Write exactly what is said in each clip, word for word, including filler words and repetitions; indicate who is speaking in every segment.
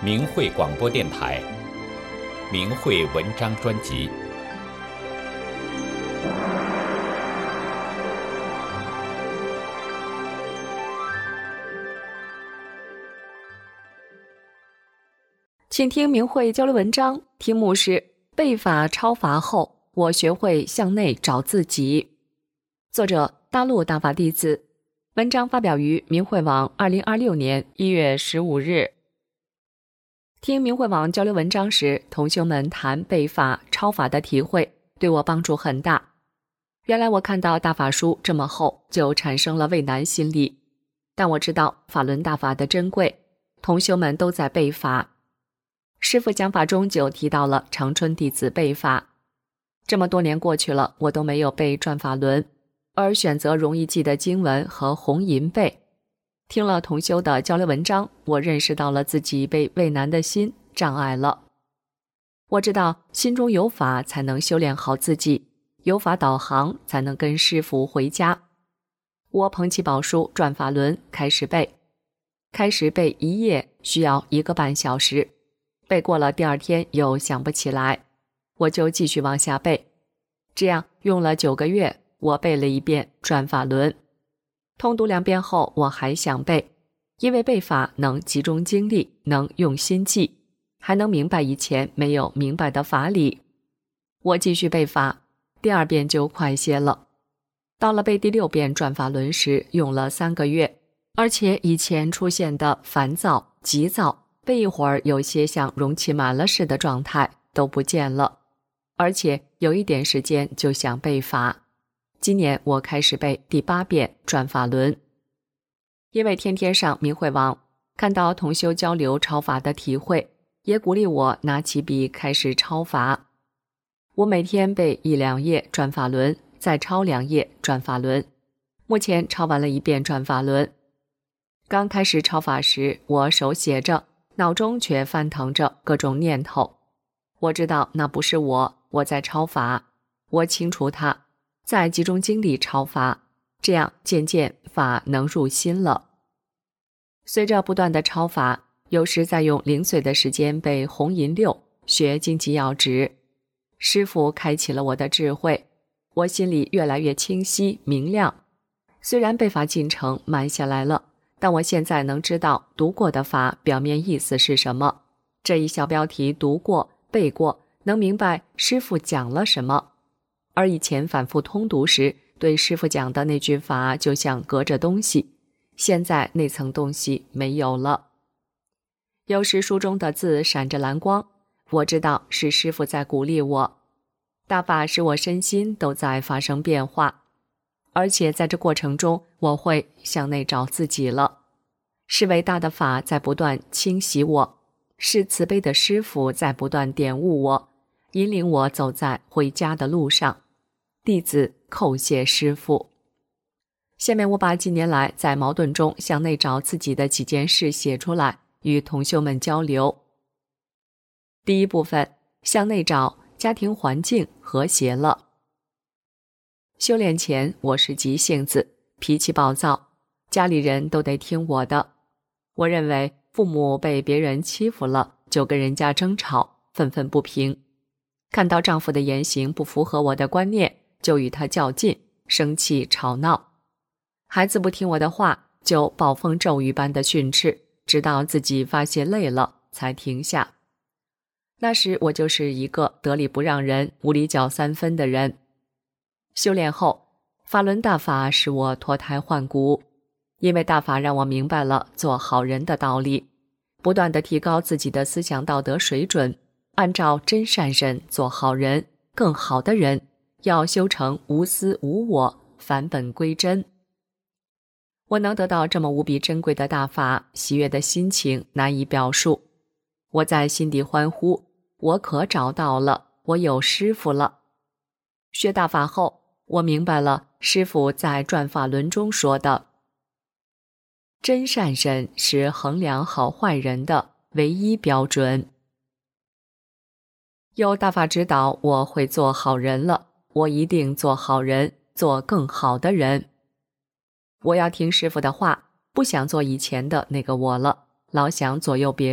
Speaker 1: 明慧广播电台明慧文章专辑。
Speaker 2: 请听明慧交流文章，题目是被法超罚后，我学会向内找自己。作者大陆大法弟子，文章发表于明慧网二零二六年一月十五日。听明慧网交流文章时，同修们谈被法超法的体会，对我帮助很大。原来我看到大法书这么厚，就产生了畏难心理。但我知道法轮大法的珍贵，同修们都在背法。师父讲法中就提到了长春弟子背法。这么多年过去了，我都没有背转法轮，而选择容易记的经文和红银背。听了同修的交流文章，我认识到了自己被畏难的心障碍了。我知道心中有法才能修炼好自己，有法导航才能跟师父回家。我捧起宝书转法轮开始背，开始背一页需要一个半小时，背过了第二天又想不起来，我就继续往下背。这样用了九个月，我背了一遍转法轮。通读两遍后，我还想背，因为背法能集中精力，能用心记，还能明白以前没有明白的法理。我继续背法，第二遍就快些了。到了背第六遍转法轮时，用了三个月，而且以前出现的烦躁、急躁，背一会儿有些像容器满了似的状态都不见了，而且有一点时间就想背法。今年我开始背第八遍转法轮。因为天天上明慧网，看到同修交流抄法的体会，也鼓励我拿起笔开始抄法。我每天背一两页转法轮，再抄两页转法轮。目前抄完了一遍转法轮。刚开始抄法时，我手写着，脑中却翻腾着各种念头。我知道那不是我，我在抄法，我清除它，再集中精力抄法，这样渐渐法能入心了。随着不断的抄法，有时再用零碎的时间背红银六，学经济要旨。师父开启了我的智慧，我心里越来越清晰明亮。虽然背法进程慢下来了，但我现在能知道读过的法表面意思是什么。这一小标题读过背过，能明白师父讲了什么。而以前反复通读时，对师父讲的那句法就像隔着东西，现在那层东西没有了。有时书中的字闪着蓝光，我知道是师父在鼓励我。大法使我身心都在发生变化，而且在这过程中，我会向内找自己了。是伟大的法在不断清洗我，是慈悲的师父在不断点悟我，引领我走在回家的路上。弟子叩谢师父。下面我把近年来在矛盾中向内找自己的几件事写出来，与同修们交流。第一部分，向内找，家庭环境和谐了。修炼前我是急性子，脾气暴躁，家里人都得听我的。我认为父母被别人欺负了，就跟人家争吵，愤愤不平。看到丈夫的言行不符合我的观念，就与他较劲，生气吵闹。孩子不听我的话，就暴风骤雨般的训斥，直到自己发泄累了才停下。那时我就是一个得理不让人，无理搅三分的人。修炼后，法轮大法使我脱胎换骨，因为大法让我明白了做好人的道理，不断地提高自己的思想道德水准，按照真善忍做好人，更好的人，要修成无私无我，返本归真。我能得到这么无比珍贵的大法，喜悦的心情难以表述。我在心底欢呼，我可找到了，我有师父了。学大法后，我明白了师父在转法轮中说的，真善忍是衡量好坏人的唯一标准。有大法指导，我会做好人了，我一定做好人，做更好的人。我要听师父的话，不想做以前的那个我了，老想左右别人，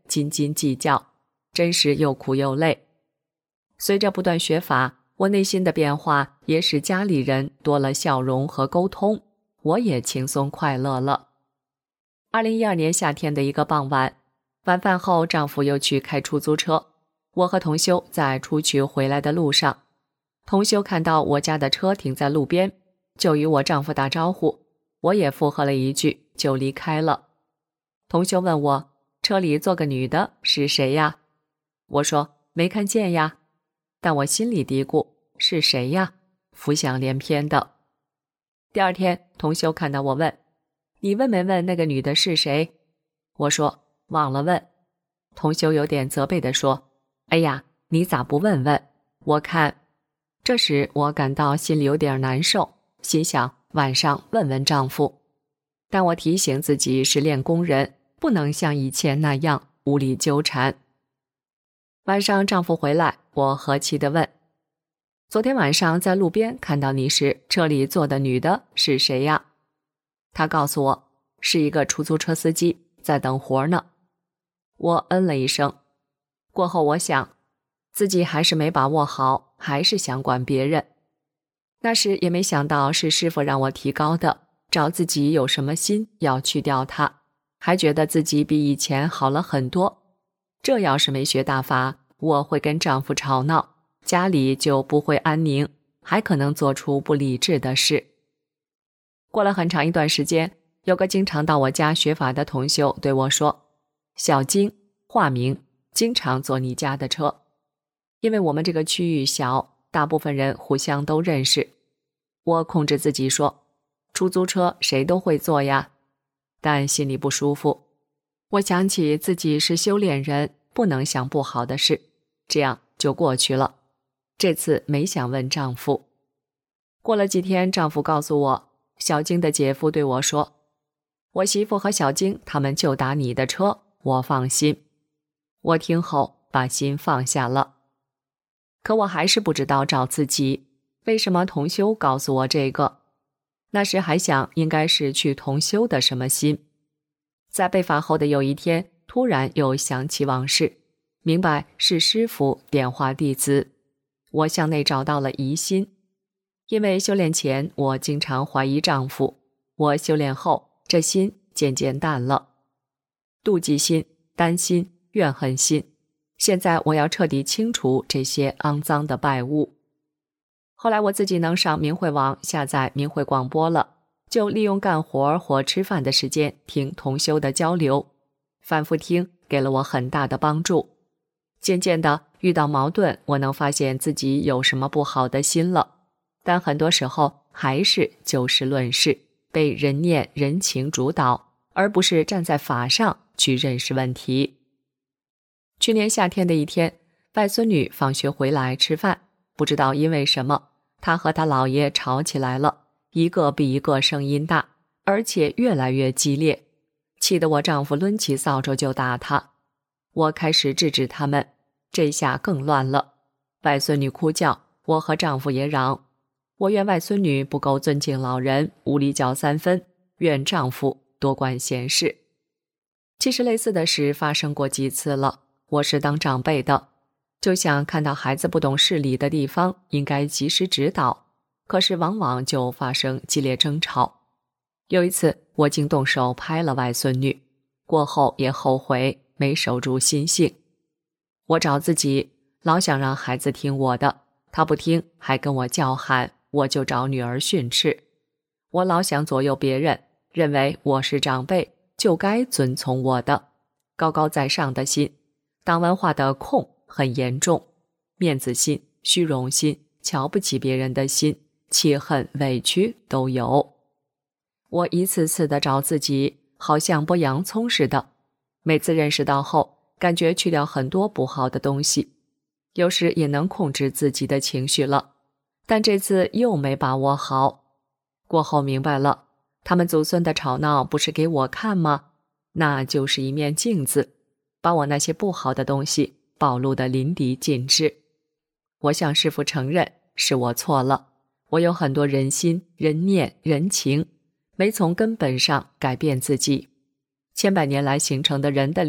Speaker 2: 斤斤计较，真是又苦又累。随着不断学法，我内心的变化也使家里人多了笑容和沟通，我也轻松快乐了。二零一二年夏天的一个傍晚，晚饭后丈夫又去开出租车，我和同修在出去回来的路上，同修看到我家的车停在路边，就与我丈夫打招呼，我也附和了一句，就离开了。同修问我，车里坐个女的是谁呀？我说没看见呀，但我心里嘀咕，是谁呀？浮想联翩的。第二天，同修看到我问，你问没问那个女的是谁？我说忘了问。同修有点责备地说，哎呀，你咋不问问？我看。这时我感到心里有点难受，心想晚上问问丈夫。但我提醒自己是练功人，不能像以前那样无理纠缠。晚上丈夫回来，我和气地问，昨天晚上在路边看到你时，车里坐的女的是谁呀？他告诉我，是一个出租车司机，在等活呢。我嗯了一声。过后我想，自己还是没把握好，还是想管别人。那时也没想到是师父让我提高的，找自己有什么心要去掉它，还觉得自己比以前好了很多。这要是没学大法，我会跟丈夫吵闹，家里就不会安宁，还可能做出不理智的事。过了很长一段时间，有个经常到我家学法的同修对我说，小金，化名，经常坐你家的车。因为我们这个区域小，大部分人互相都认识。我控制自己说，出租车谁都会坐呀，但心里不舒服。我想起自己是修炼人，不能想不好的事，这样就过去了。这次没想问丈夫。过了几天，丈夫告诉我，小晶的姐夫对我说，我媳妇和小晶他们就打你的车，我放心。我听后把心放下了。可我还是不知道找自己，为什么同修告诉我这个？那时还想应该是去同修的什么心。在被罚后的有一天，突然又想起往事，明白是师父点化弟子。我向内找到了疑心，因为修炼前我经常怀疑丈夫，我修炼后这心渐渐淡了。妒忌心、担心、怨恨心，现在我要彻底清除这些肮脏的败物。后来我自己能上明慧网下载明慧广播了，就利用干活或吃饭的时间听同修的交流，反复听给了我很大的帮助。渐渐的遇到矛盾，我能发现自己有什么不好的心了，但很多时候还是就事论事，被人念人情主导，而不是站在法上去认识问题。去年夏天的一天，外孙女放学回来吃饭，不知道因为什么，她和她姥爷吵起来了，一个比一个声音大，而且越来越激烈，气得我丈夫抡起扫帚就打她。我开始制止他们，这下更乱了。外孙女哭叫，我和丈夫也嚷。我怨外孙女不够尊敬老人，无理教三分，怨丈夫多管闲事。其实类似的事发生过几次了，我是当长辈的，就想看到孩子不懂事理的地方，应该及时指导，可是往往就发生激烈争吵。有一次我竟动手拍了外孙女，过后也后悔没守住心性。我找自己，老想让孩子听我的，他不听还跟我叫喊，我就找女儿训斥。我老想左右别人，认为我是长辈就该遵从我的，高高在上的心，党文化的控很严重，面子心、虚荣心、瞧不起别人的心、气恨、委屈都有。我一次次地找自己，好像剥洋葱似的，每次认识到后，感觉去掉很多不好的东西，有时也能控制自己的情绪了，但这次又没把握好。过后明白了，他们祖孙的吵闹不是给我看吗？那就是一面镜子，把我那些不好的东西暴露得淋漓尽致。我向师父承认是我错了，我有很多人心、人念、人情，没从根本上改变自己。千百年来形成的人的理，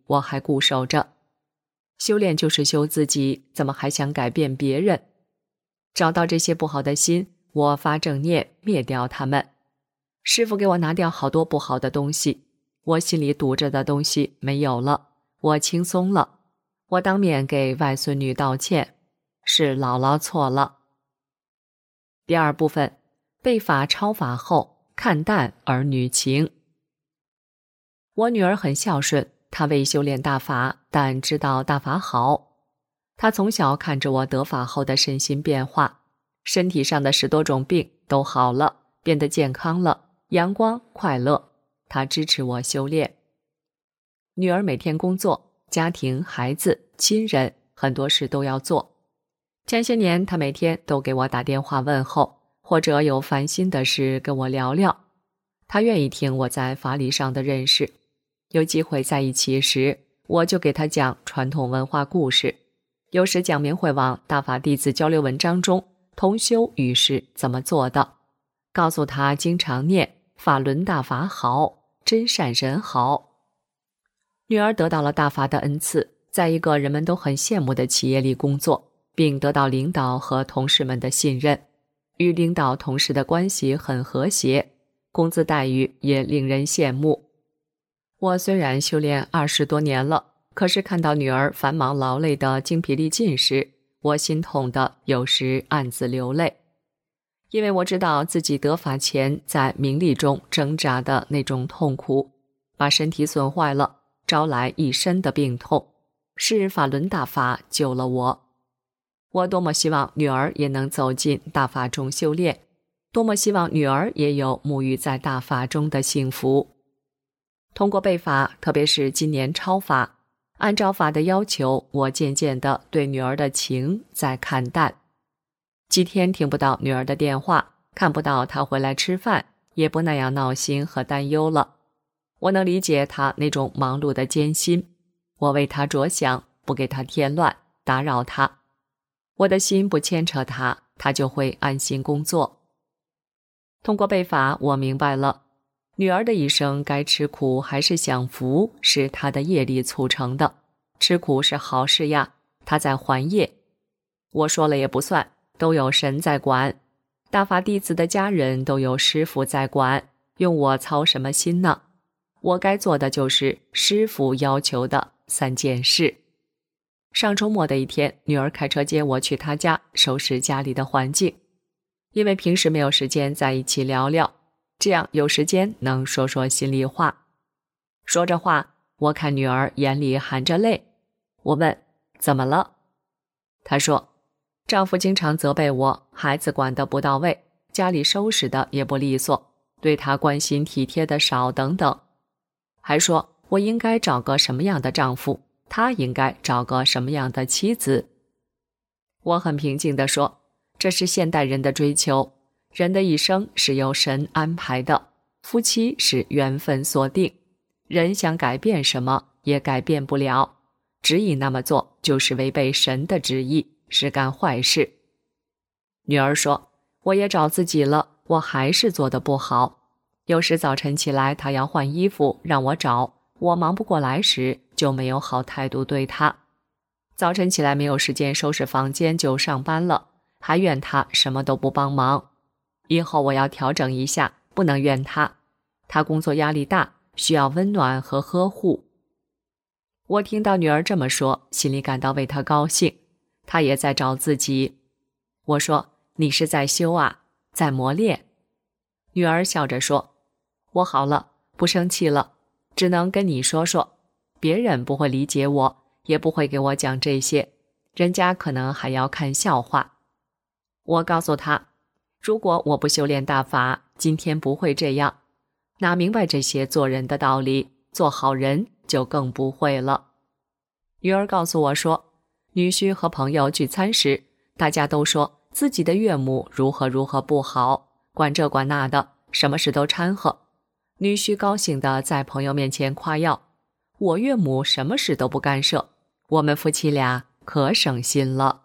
Speaker 2: 我还固守着。修炼就是修自己，怎么还想改变别人？找到这些不好的心，我发正念，灭掉它们。师父给我拿掉好多不好的东西，我心里堵着的东西没有了，我轻松了。我当面给外孙女道歉，是姥姥错了。第二部分，被法超法后，看淡儿女情。我女儿很孝顺，她未修炼大法，但知道大法好。她从小看着我得法后的身心变化，身体上的十多种病都好了，变得健康了，阳光快乐。她支持我修炼。女儿每天工作，家庭、孩子、亲人，很多事都要做。前些年，她每天都给我打电话问候，或者有烦心的事跟我聊聊。她愿意听我在法理上的认识。有机会在一起时，我就给她讲传统文化故事，有时讲明慧网大法弟子交流文章中同修与是怎么做的，告诉她经常念法轮大法好，真善人好。女儿得到了大法的恩赐，在一个人们都很羡慕的企业里工作，并得到领导和同事们的信任，与领导同事的关系很和谐，工资待遇也令人羡慕。我虽然修炼二十多年了，可是看到女儿繁忙劳累的精疲力尽时，我心痛的有时暗自流泪，因为我知道自己得法前在名利中挣扎的那种痛苦，把身体损坏了，招来一身的病痛，是法轮大法救了我。我多么希望女儿也能走进大法中修炼，多么希望女儿也有沐浴在大法中的幸福。通过背法，特别是今年超法，按照法的要求，我渐渐地对女儿的情在看淡。几天听不到女儿的电话，看不到她回来吃饭，也不那样闹心和担忧了。我能理解她那种忙碌的艰辛，我为她着想，不给她添乱，打扰她。我的心不牵扯她，她就会安心工作。通过背法，我明白了，女儿的一生该吃苦还是享福，是她的业力促成的。吃苦是好事呀，她在还业。我说了也不算，都有神在管。大法弟子的家人都有师父在管，用我操什么心呢？我该做的就是师父要求的三件事。上周末的一天，女儿开车接我去她家收拾家里的环境，因为平时没有时间在一起聊聊，这样有时间能说说心里话。说着话，我看女儿眼里含着泪，我问怎么了？她说丈夫经常责备我，孩子管得不到位，家里收拾的也不利索，对她关心体贴的少等等，还说我应该找个什么样的丈夫，他应该找个什么样的妻子。我很平静地说，这是现代人的追求，人的一生是由神安排的，夫妻是缘分所定，人想改变什么也改变不了，执意那么做就是违背神的旨意，是干坏事。女儿说，我也找自己了，我还是做得不好。有时早晨起来她要换衣服让我找，我忙不过来时就没有好态度对她。早晨起来没有时间收拾房间就上班了，还怨她什么都不帮忙。以后我要调整一下，不能怨她，她工作压力大，需要温暖和呵护。我听到女儿这么说，心里感到为她高兴，她也在找自己。我说，你是在修啊，在磨练。女儿笑着说，我好了，不生气了，只能跟你说说，别人不会理解我，也不会给我讲这些，人家可能还要看笑话。我告诉她，如果我不修炼大法，今天不会这样，哪明白这些做人的道理，做好人就更不会了。女儿告诉我说，女婿和朋友聚餐时，大家都说自己的岳母如何如何不好，管这管那的，什么事都掺和。女婿高兴地在朋友面前夸耀，我岳母什么事都不干涉，我们夫妻俩可省心了。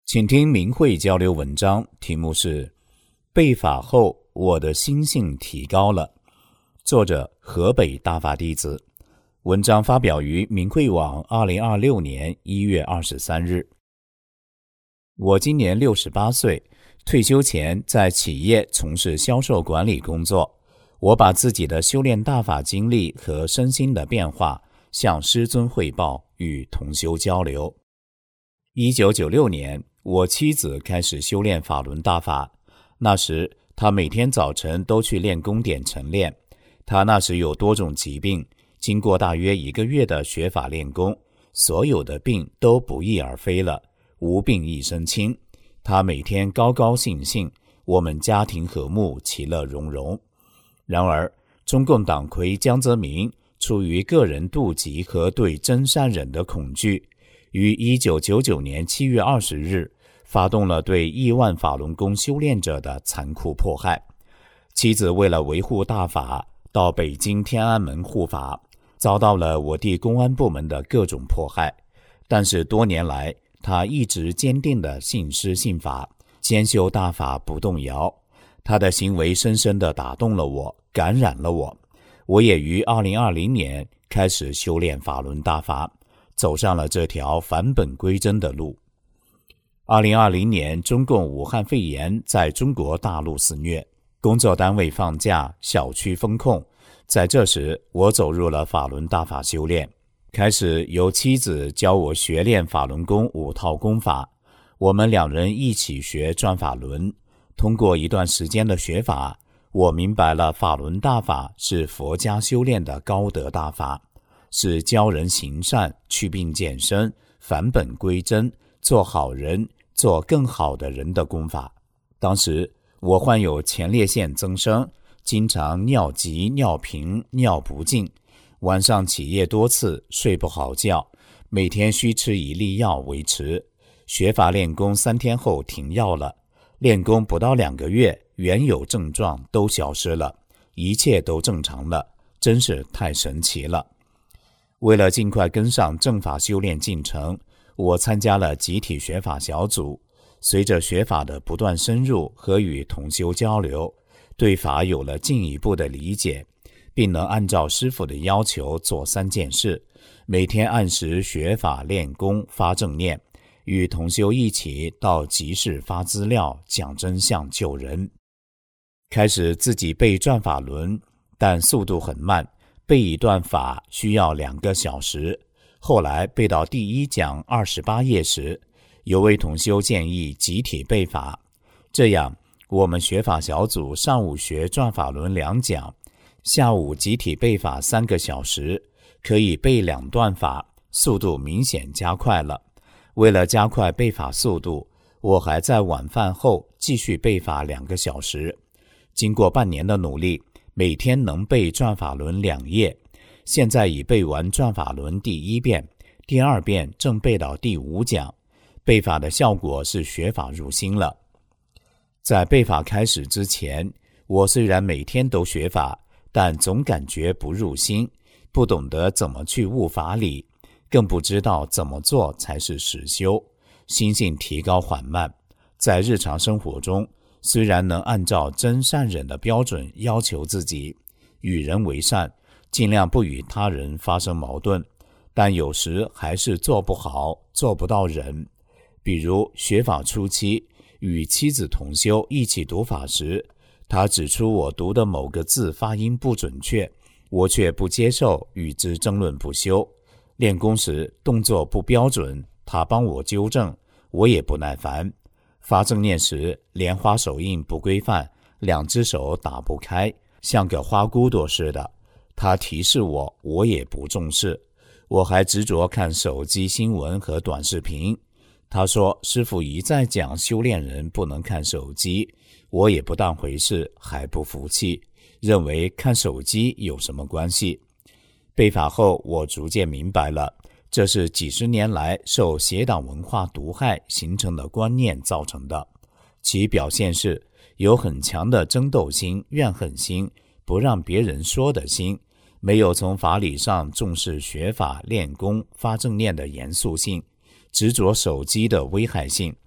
Speaker 3: 请听明慧交流文章，题目是被法后我的心性提高了，作者河北大法弟子。文章发表于明慧网二零二六年一月二十三日。我今年六十八岁，退休前在企业从事销售管理工作。我把自己的修炼大法经历和身心的变化向师尊汇报，与同修交流。一九九六年，我妻子开始修炼法轮大法，那时她每天早晨都去练功点晨练。她那时有多种疾病，经过大约一个月的学法练功，所有的病都不翼而飞了，无病一身轻。她每天高高兴兴，我们家庭和睦，其乐融融。然而，中共党魁江泽民出于个人妒忌和对真善忍的恐惧，于一九九九年七月二十日发动了对亿万法轮功修炼者的残酷迫害。妻子为了维护大法，到北京天安门护法，遭到了我地公安部门的各种迫害。但是多年来，他一直坚定地信师信法，坚修大法不动摇。他的行为深深地打动了我，感染了我。我也于二零二零年开始修炼法轮大法，走上了这条返本归真的路。二零二零年，中共武汉肺炎在中国大陆肆虐，工作单位放假，小区封控。在这时，我走入了法轮大法修炼，开始由妻子教我学练法轮功五套功法，我们两人一起学转法轮。通过一段时间的学法，我明白了法轮大法是佛家修炼的高德大法，是教人行善、去病健身、返本归真、做好人、做更好的人的功法。当时我患有前列腺增生，经常尿急、尿频、尿不尽，晚上起夜多次，睡不好觉，每天需吃一粒药维持。学法练功三天后停药了，练功不到两个月，原有症状都消失了，一切都正常了，真是太神奇了。为了尽快跟上正法修炼进程，我参加了集体学法小组。随着学法的不断深入和与同修交流，对法有了进一步的理解，并能按照师父的要求做三件事：每天按时学法练功发正念，与同修一起到集市发资料，讲真相救人。开始自己背转法轮，但速度很慢，背一段法需要两个小时。后来背到第一讲二十八页时，有位同修建议集体背法，这样我们学法小组上午学转法轮两讲，下午集体背法三个小时，可以背两段法，速度明显加快了。为了加快背法速度，我还在晚饭后继续背法两个小时。经过半年的努力，每天能背转法轮两页，现在已背完转法轮第一遍，第二遍正背到第五讲。背法的效果是学法入心了。在背法开始之前，我虽然每天都学法，但总感觉不入心，不懂得怎么去悟法理，更不知道怎么做才是实修，心性提高缓慢。在日常生活中，虽然能按照真善忍的标准要求自己，与人为善，尽量不与他人发生矛盾，但有时还是做不好，做不到忍。比如学法初期，与妻子同修一起读法时，他指出我读的某个字发音不准确，我却不接受，与之争论不休。练功时动作不标准，他帮我纠正，我也不耐烦。发正念时莲花手印不规范，两只手打不开，像个花骨朵似的，他提示我，我也不重视。我还执着看手机新闻和短视频。他说师父一再讲修炼人不能看手机，我也不当回事，还不服气，认为看手机有什么关系。背法后，我逐渐明白了，这是几十年来受邪党文化毒害形成的观念造成的。其表现是有很强的争斗心、怨恨心、不让别人说的心，没有从法理上重视学法、练功、发正念的严肃性，执着手机的危害性，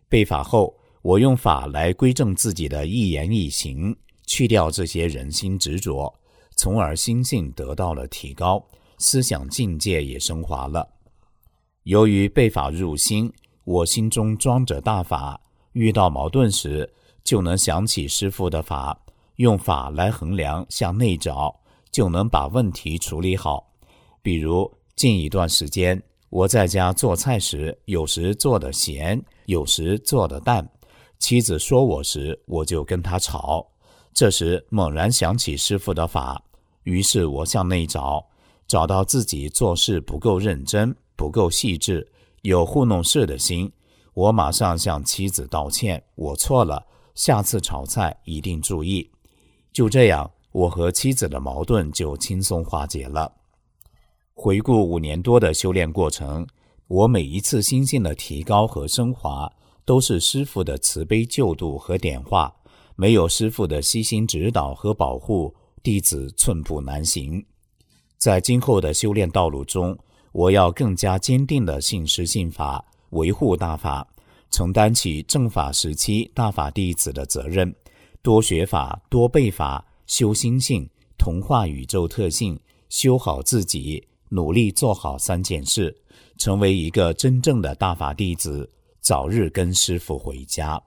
Speaker 3: 被法后，我用法来归正自己的一言一行，去掉这些人心执着，从而心性得到了提高，思想境界也升华了。由于被法入心，我心中装着大法，遇到矛盾时就能想起师父的法，用法来衡量，向内找，就能把问题处理好。比如近一段时间，我在家做菜时，有时做的咸，有时做的淡，妻子说我时，我就跟她吵。这时猛然想起师父的法，于是我向内找，找到自己做事不够认真，不够细致，有糊弄事的心，我马上向妻子道歉，我错了，下次炒菜一定注意。就这样，我和妻子的矛盾就轻松化解了。回顾五年多的修炼过程，我每一次心性的提高和升华，都是师父的慈悲救度和点化，没有师父的悉心指导和保护，弟子寸步难行。在今后的修炼道路中，我要更加坚定地信师信法，维护大法，承担起正法时期大法弟子的责任，多学法，多背法，修心性，同化宇宙特性，修好自己，努力做好三件事，成为一个真正的大法弟子，早日跟师父回家。